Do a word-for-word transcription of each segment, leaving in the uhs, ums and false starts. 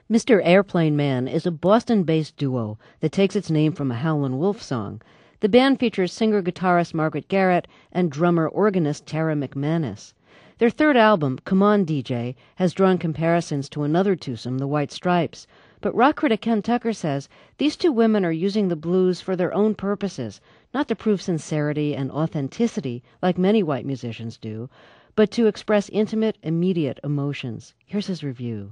Mister Airplane Man is a Boston-based duo that takes its name from a Howlin' Wolf song. The band features singer-guitarist Margaret Garrett and drummer-organist Tara McManus. Their third album, Come On, D J, has drawn comparisons to another twosome, the White Stripes. But rock critic Ken Tucker says these two women are using the blues for their own purposes, not to prove sincerity and authenticity like many white musicians do, but to express intimate, immediate emotions. Here's his review.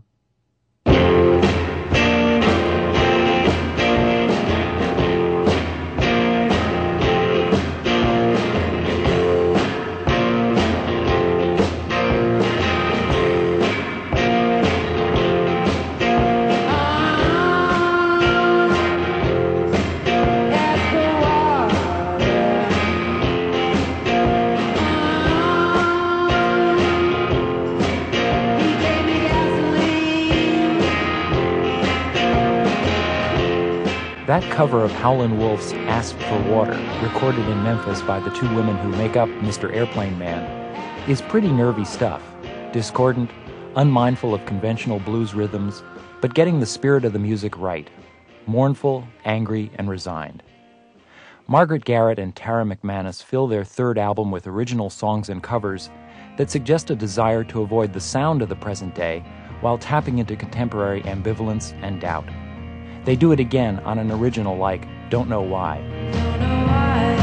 That cover of Howlin' Wolf's Ask for Water, recorded in Memphis by the two women who make up Mister Airplane Man, is pretty nervy stuff, discordant, unmindful of conventional blues rhythms, but getting the spirit of the music right, mournful, angry, and resigned. Margaret Garrett and Tara McManus fill their third album with original songs and covers that suggest a desire to avoid the sound of the present day while tapping into contemporary ambivalence and doubt. They do it again on an original like Don't Know Why. Don't know why.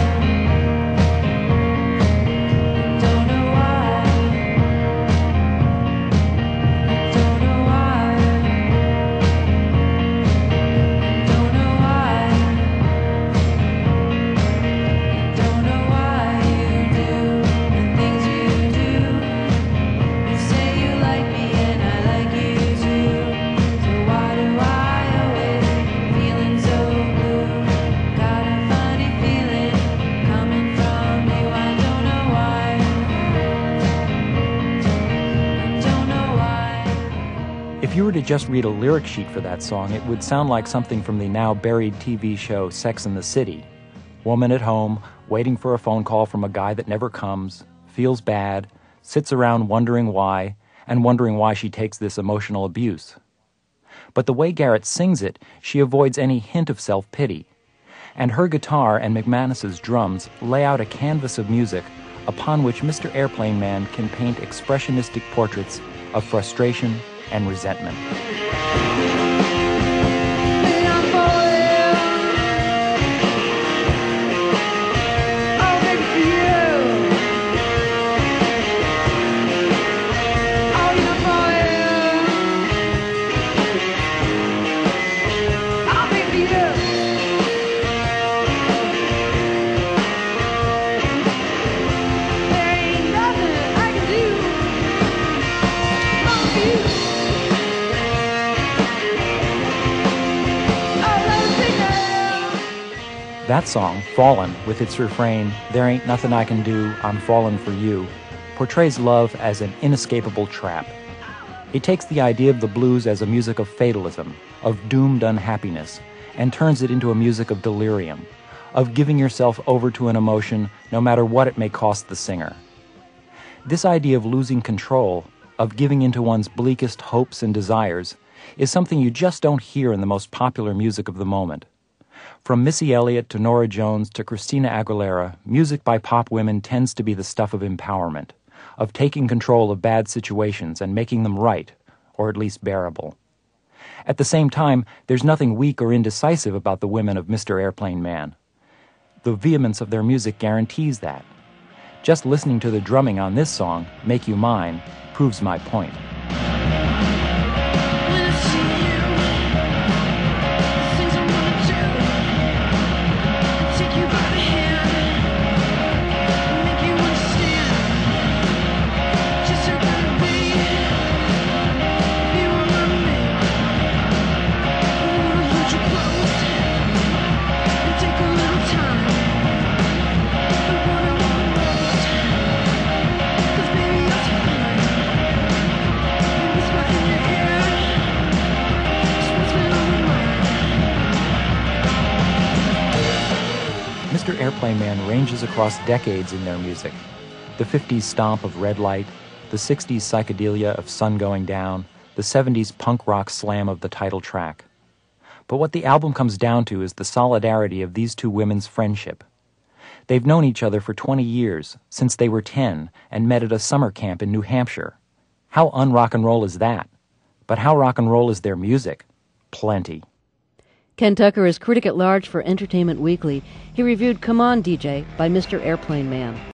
Don't know why. Don't know why. Don't know why. Don't know why you do the things you do. You say you like me and I like you too. So why do I If you were to just read a lyric sheet for that song, it would sound like something from the now-buried T V show Sex and the City. Woman at home, waiting for a phone call from a guy that never comes, feels bad, sits around wondering why, and wondering why she takes this emotional abuse. But the way Garrett sings it, she avoids any hint of self-pity. And her guitar and McManus's drums lay out a canvas of music upon which Mister Airplane Man can paint expressionistic portraits of frustration and resentment. That song, Fallin', with its refrain, "There ain't nothing I can do, I'm fallin' for you," portrays love as an inescapable trap. It takes the idea of the blues as a music of fatalism, of doomed unhappiness, and turns it into a music of delirium, of giving yourself over to an emotion no matter what it may cost the singer. This idea of losing control, of giving into one's bleakest hopes and desires, is something you just don't hear in the most popular music of the moment. From Missy Elliott to Norah Jones to Christina Aguilera, music by pop women tends to be the stuff of empowerment, of taking control of bad situations and making them right, or at least bearable. At the same time, there's nothing weak or indecisive about the women of Mister Airplane Man. The vehemence of their music guarantees that. Just listening to the drumming on this song, Make You Mine, proves my point. Mister Airplane Man ranges across decades in their music. The fifties stomp of Red Light, the sixties psychedelia of Sun Going Down, the seventies punk rock slam of the title track. But what the album comes down to is the solidarity of these two women's friendship. They've known each other for twenty years, since they were ten, and met at a summer camp in New Hampshire. How un-rock and roll is that? But how rock and roll is their music? Plenty. Ken Tucker is critic at large for Entertainment Weekly. He reviewed Come On, D J by Mister Airplane Man.